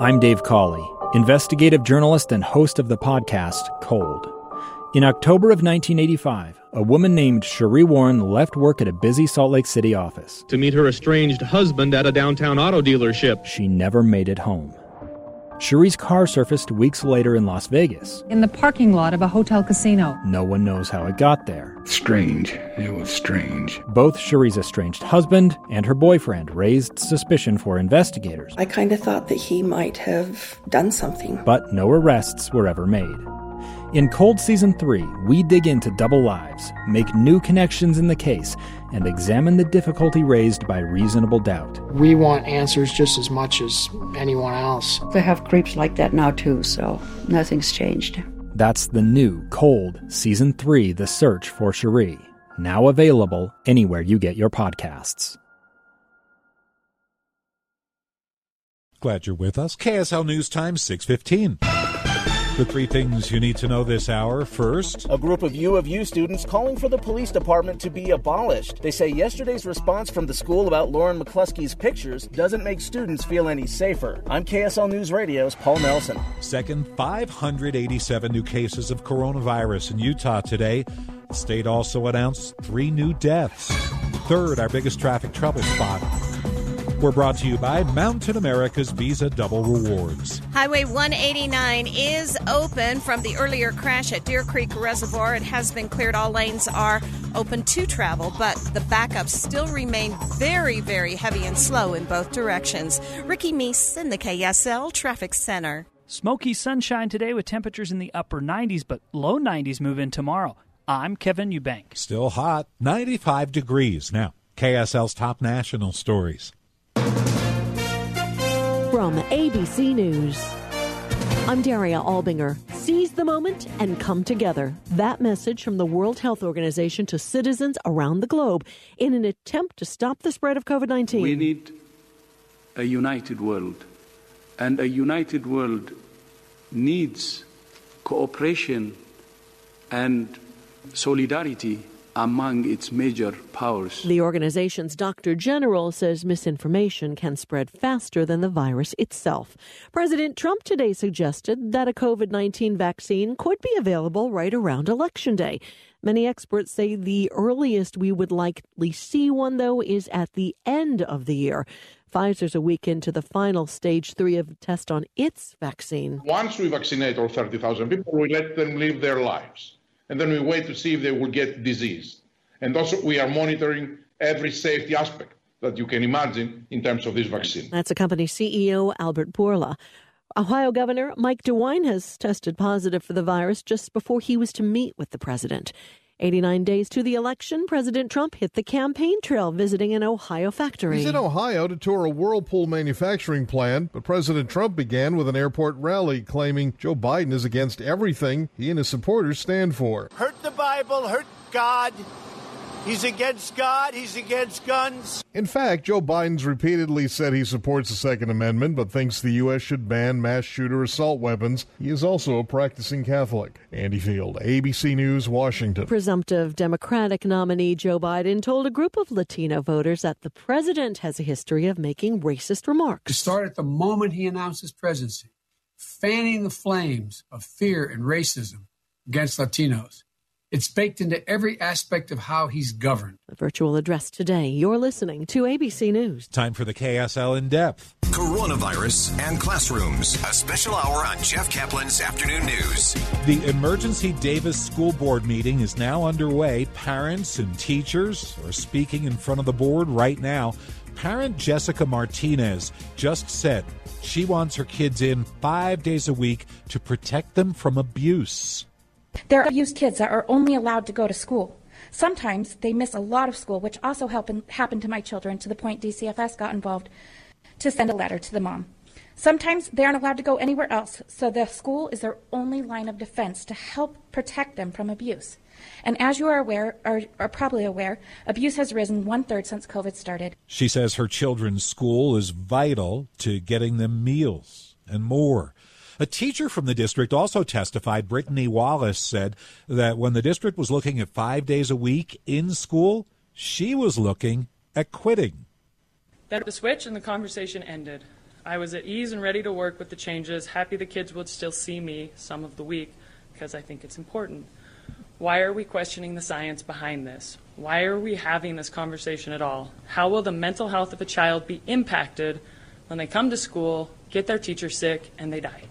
I'm Dave Cawley, investigative journalist and host of the podcast Cold. In October of 1985, a woman named Sheree Warren left work at a busy Salt Lake City office to meet her estranged husband at a downtown auto dealership. She never made it home. Sheree's car surfaced weeks later in Las Vegas. In the parking lot of a hotel casino. No one knows how it got there. Strange. It was strange. Both Sheree's estranged husband and her boyfriend raised suspicion for investigators. I kind of thought that he might have done something. But no arrests were ever made. In Cold Season 3, we dig into double lives, make new connections in the case, and examine the difficulty raised by reasonable doubt. We want answers just as much as anyone else. They have creeps like that now too, so nothing's changed. That's the new Cold Season 3, The Search for Sheree, now available anywhere you get your podcasts. Glad you're with us. KSL News Time, 6:15. The three things you need to know this hour. First, a group of U of U students calling for the police department to be abolished. They say yesterday's response from the school about Lauren McCluskey's pictures doesn't make students feel any safer. I'm KSL News Radio's Paul Nelson. Second, 587 new cases of coronavirus in Utah today. The state also announced 3 new deaths. Third, our biggest traffic trouble spot. We're brought to you by Mountain America's Visa Double Rewards. Highway 189 is open from the earlier crash at Deer Creek Reservoir. It has been cleared. All lanes are open to travel, but the backups still remain very, very heavy and slow in both directions. Ricky Meese in the KSL Traffic Center. Smoky sunshine today with temperatures in the upper 90s, but low 90s move in tomorrow. I'm Kevin Eubank. Still hot, 95 degrees. Now, KSL's top national stories. From ABC News, I'm Daria Albinger. Seize the moment and come together. That message from the World Health Organization to citizens around the globe in an attempt to stop the spread of COVID-19. We need a united world, and a united world needs cooperation and solidarity among its major powers. The organization's Director General says misinformation can spread faster than the virus itself. President Trump today suggested that a COVID-19 vaccine could be available right around Election Day. Many experts say the earliest we would likely see one, though, is at the end of the year. Pfizer's a week into the final stage 3 of the test on its vaccine. Once we vaccinate all 30,000 people, we let them live their lives. And then we wait to see if they will get disease. And also we are monitoring every safety aspect that you can imagine in terms of this vaccine. That's a company CEO, Albert Bourla. Ohio Governor Mike DeWine has tested positive for the virus just before he was to meet with the president. 89 days to the election, President Trump hit the campaign trail visiting an Ohio factory. He's in Ohio to tour a Whirlpool manufacturing plant, but President Trump began with an airport rally claiming Joe Biden is against everything he and his supporters stand for. Hurt the Bible, hurt God. He's against God. He's against guns. In fact, Joe Biden's repeatedly said he supports the Second Amendment, but thinks the U.S. should ban mass shooter assault weapons. He is also a practicing Catholic. Andy Field, ABC News, Washington. Presumptive Democratic nominee Joe Biden told a group of Latino voters that the president has a history of making racist remarks. To start at the moment he announced his presidency, fanning the flames of fear and racism against Latinos. It's baked into every aspect of how he's governed. A virtual address today. You're listening to ABC News. Time for the KSL In Depth. Coronavirus and classrooms. A special hour on Jeff Kaplan's Afternoon News. The Emergency Davis School Board meeting is now underway. Parents and teachers are speaking in front of the board right now. Parent Jessica Martinez just said she wants her kids in 5 days a week to protect them from abuse. There are abused kids that are only allowed to go to school. Sometimes they miss a lot of school, which also happened to my children to the point DCFS got involved to send a letter to the mom. Sometimes they aren't allowed to go anywhere else, so the school is their only line of defense to help protect them from abuse. And as you are aware, or are probably aware, abuse has risen 1/3 since COVID started. She says her children's school is vital to getting them meals and more. A teacher from the district also testified. Brittany Wallace said that when the district was looking at 5 days a week in school, she was looking at quitting. Then the switch and the conversation ended. I was at ease and ready to work with the changes, happy the kids would still see me some of the week, because I think it's important. Why are we questioning the science behind this? Why are we having this conversation at all? How will the mental health of a child be impacted when they come to school, get their teacher sick, and they die?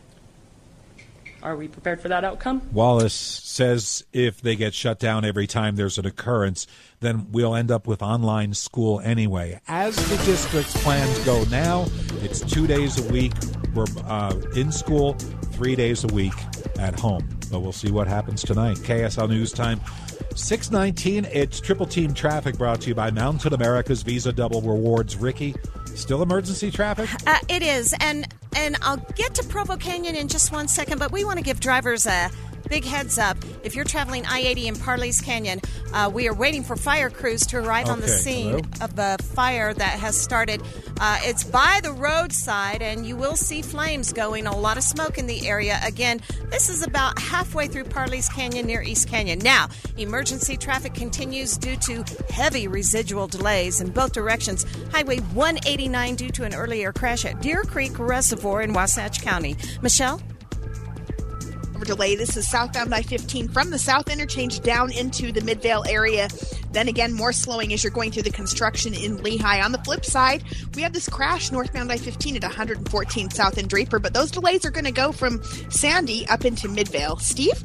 Are we prepared for that outcome? Wallace says if they get shut down every time there's an occurrence, then we'll end up with online school anyway. As the district's plans go now, it's 2 days a week we're in school, 3 days a week at home. But we'll see what happens tonight. KSL News Time, 6:19. It's Triple Team Traffic brought to you by Mountain America's Visa Double Rewards. Ricky, still emergency traffic? It is, and I'll get to Provo Canyon in just 1 second, but we want to give drivers a big heads up. If you're traveling I-80 in Parley's Canyon, we are waiting for fire crews to arrive on the scene of the fire that has started. It's by the roadside, and you will see flames going, a lot of smoke in the area. Again, this is about halfway through Parley's Canyon near East Canyon. Now, emergency traffic continues due to heavy residual delays in both directions. Highway 189 due to an earlier crash at Deer Creek Reservoir in Wasatch County. Michelle? Delay. This is southbound I-15 from the South Interchange down into the Midvale area. Then again, more slowing as you're going through the construction in Lehigh. On the flip side, we have this crash northbound I-15 at 114 South in Draper, but those delays are going to go from Sandy up into Midvale. Steve?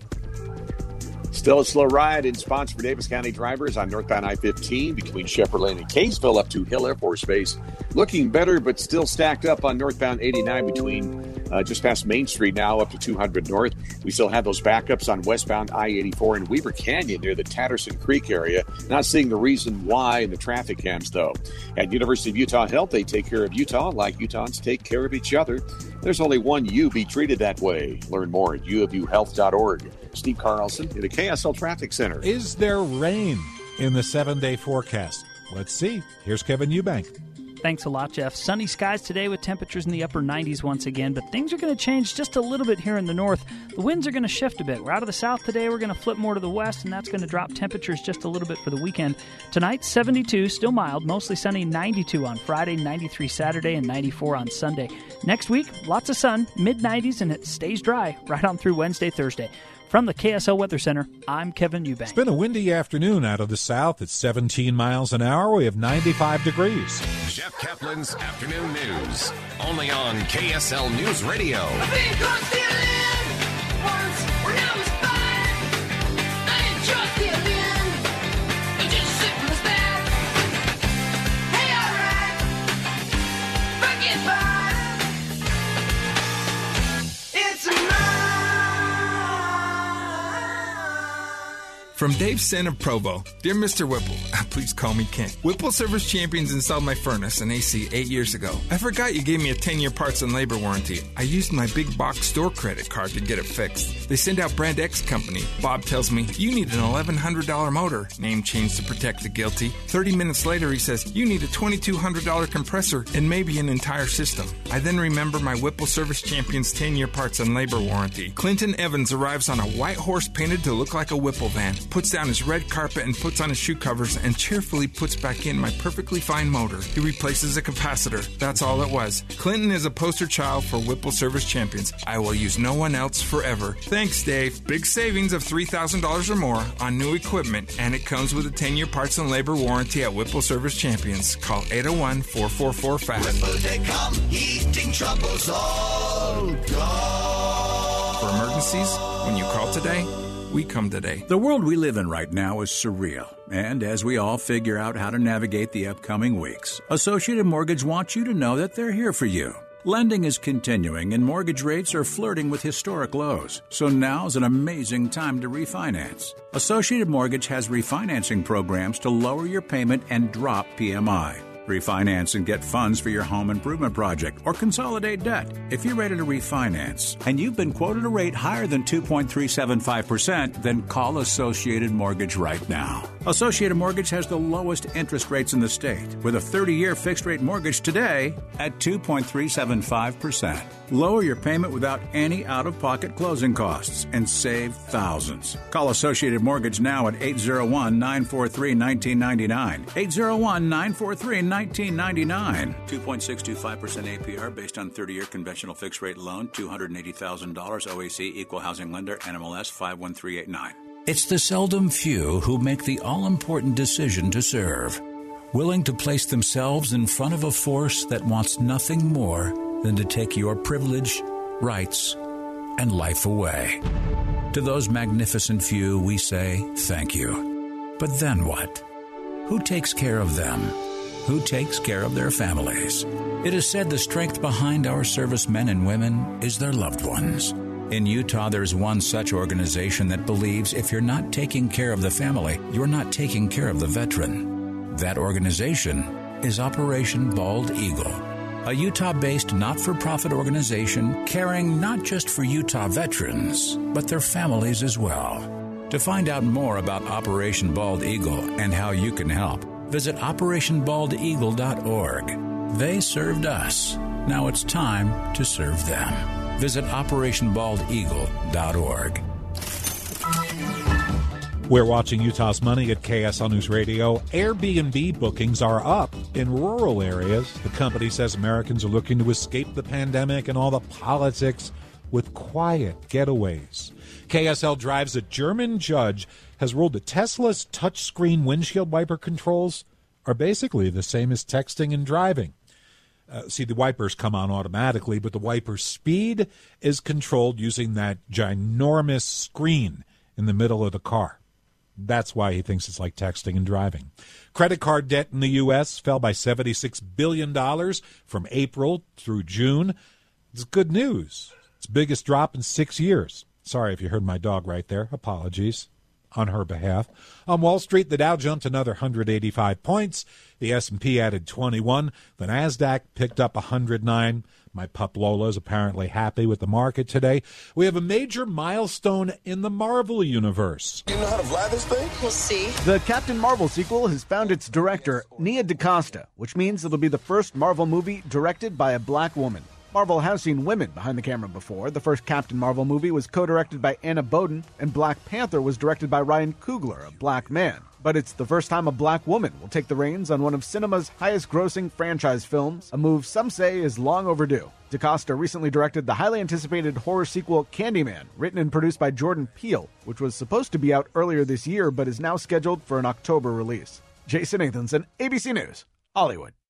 Still a slow ride in spots for Davis County drivers on northbound I-15 between Shepherd Lane and Kaysville up to Hill Air Force Base. Looking better, but still stacked up on northbound 89 between just past Main Street now up to 200 North. We still have those backups on westbound I-84 in Weaver Canyon near the Tatterson Creek area. Not seeing the reason why in the traffic cams, though. At University of Utah Health, they take care of Utah like Utahns take care of each other. There's only one you. Be treated that way. Learn more at uofuhealth.org. Steve Carlson in the KSL Traffic Center. Is there rain in the 7-day forecast? Let's see. Here's Kevin Eubank. Thanks a lot, Jeff. Sunny skies today with temperatures in the upper 90s once again, but things are going to change just a little bit here in the north. The winds are going to shift a bit. We're out of the south today. We're going to flip more to the west, and that's going to drop temperatures just a little bit for the weekend. Tonight, 72, still mild, mostly sunny, 92 on Friday, 93 Saturday, and 94 on Sunday. Next week, lots of sun, mid-90s, and it stays dry right on through Wednesday, Thursday. From the KSL Weather Center, I'm Kevin Eubank. It's been a windy afternoon out of the south. It's 17 miles an hour. We have 95 degrees. Jeff Kaplan's Afternoon News, only on KSL News Radio. From Dave Sen of Provo. Dear Mr. Whipple, please call me Ken. Whipple Service Champions installed my furnace and AC 8 years ago. I forgot you gave me a 10-year parts and labor warranty. I used my big box store credit card to get it fixed. They send out Brand X Company. Bob tells me, you need an $1,100 motor. Name change to protect the guilty. 30 minutes later, he says, you need a $2,200 compressor and maybe an entire system. I then remember my Whipple Service Champions 10-year parts and labor warranty. Clinton Evans arrives on a white horse painted to look like a Whipple van, puts down his red carpet and puts on his shoe covers and cheerfully puts back in my perfectly fine motor. He replaces a capacitor. That's all it was. Clinton is a poster child for Whipple Service Champions. I will use no one else forever. Thanks, Dave. Big savings of $3,000 or more on new equipment, and it comes with a 10-year parts and labor warranty at Whipple Service Champions. Call 801-444-FAST. Whipple, they come, heating troubles all gone. For emergencies, when you call today, we come today. The world we live in right now is surreal. And as we all figure out how to navigate the upcoming weeks, Associated Mortgage wants you to know that they're here for you. Lending is continuing and mortgage rates are flirting with historic lows. So now's an amazing time to refinance. Associated Mortgage has refinancing programs to lower your payment and drop PMI. Refinance and get funds for your home improvement project or consolidate debt. If you're ready to refinance and you've been quoted a rate higher than 2.375%, then call Associated Mortgage right now. Associated Mortgage has the lowest interest rates in the state with a 30-year fixed-rate mortgage today at 2.375%. Lower your payment without any out-of-pocket closing costs and save thousands. Call Associated Mortgage now at 801-943-1999. 801-943-1999. $19.99. 2.625% APR based on 30-year conventional fixed-rate loan, $280,000 OAC, equal housing lender, NMLS 51389. It's the seldom few who make the all-important decision to serve, willing to place themselves in front of a force that wants nothing more than to take your privilege, rights, and life away. To those magnificent few, we say thank you. But then what? Who takes care of them? Who takes care of their families? It is said the strength behind our servicemen and women is their loved ones. In Utah, there's one such organization that believes if you're not taking care of the family, you're not taking care of the veteran. That organization is Operation Bald Eagle, a Utah-based not-for-profit organization caring not just for Utah veterans, but their families as well. To find out more about Operation Bald Eagle and how you can help, visit OperationBaldEagle.org. They served us. Now it's time to serve them. Visit OperationBaldEagle.org. We're watching Utah's Money at KSL News Radio. Airbnb bookings are up in rural areas. The company says Americans are looking to escape the pandemic and all the politics with quiet getaways. KSL Drive's a German judge has ruled that Tesla's touchscreen windshield wiper controls are basically the same as texting and driving. See, the wipers come on automatically, but the wiper speed is controlled using that ginormous screen in the middle of the car. That's why he thinks it's like texting and driving. Credit card debt in the U.S. fell by $76 billion from April through June. It's good news. It's the biggest drop in 6 years. Sorry if you heard my dog right there. Apologies on her behalf. On Wall Street, the Dow jumped another 185 points. The S&P added 21. The Nasdaq picked up 109. My pup Lola is apparently happy with the market today. We have a major milestone in the Marvel universe. You know how to fly this thing? We'll see. The Captain Marvel sequel has found its director, Nia DaCosta, which means it'll be the first Marvel movie directed by a black woman. Marvel has seen women behind the camera before. The first Captain Marvel movie was co-directed by Anna Boden, and Black Panther was directed by Ryan Coogler, a black man. But it's the first time a black woman will take the reins on one of cinema's highest-grossing franchise films, a move some say is long overdue. DaCosta recently directed the highly anticipated horror sequel Candyman, written and produced by Jordan Peele, which was supposed to be out earlier this year but is now scheduled for an October release. Jason Nathanson, ABC News, Hollywood.